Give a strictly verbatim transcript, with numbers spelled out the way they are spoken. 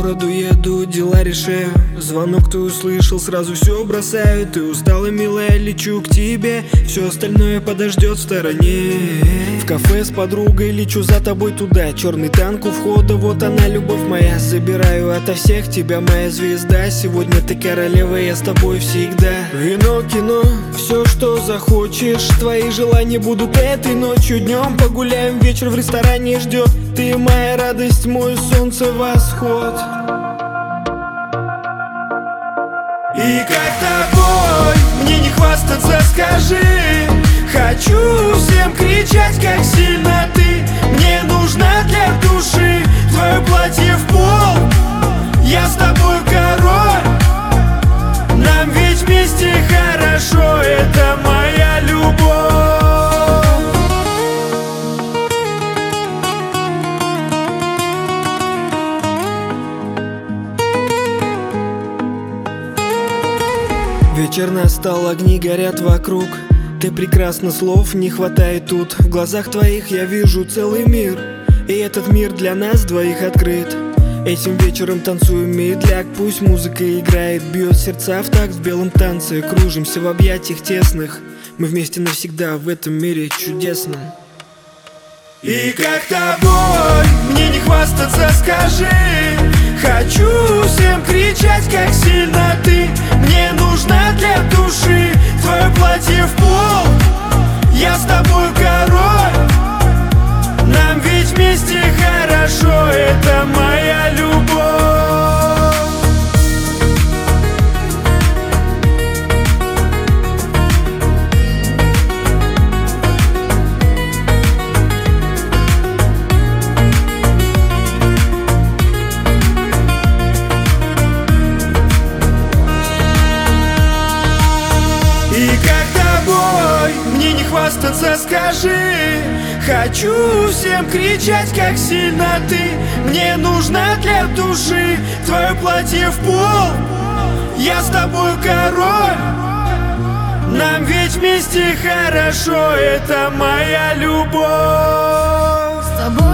городу еду, дела решаю. Звонок ты услышал, сразу все бросаю. Ты устала, милая, лечу к тебе. Все остальное подождет в стороне. В кафе с подругой лечу за тобой туда. Черный танк у входа, вот она, любовь моя. Забираю ото всех тебя, моя звезда. Сегодня ты королева, я с тобой всегда. Вино, кино, все, что захочешь. Твои желания будут этой ночью. Днем погуляем, вечер в ресторане ждет. Ты моя радость, мой солнце, восход. И как тобой мне не хвастаться, скажи. Хочу всем кричать, как сильно ты мне нужна для души. Твое платье в пол, я с тобой король. Нам ведь вместе хорошо, это моя любовь. Вечер настал, огни горят вокруг. Ты прекрасна, слов не хватает тут. В глазах твоих я вижу целый мир. И этот мир для нас двоих открыт. Этим вечером танцуем медляк. Пусть музыка играет, бьет сердца в такт. В белом танце кружимся в объятиях тесных. Мы вместе навсегда в этом мире чудесном. И как тобой мне не хвастаться, скажи. Хочу всем кричать, как сильно ты мне нужна для души. Твое платье в пол, я с тобой король. Нам ведь вместе хорошо, это моя любовь. И как тобой мне не хвастаться, скажи. Хочу всем кричать, как сильно ты мне нужна для души. Твое платье в пол, я с тобой король. Нам ведь вместе хорошо, это моя любовь. С тобой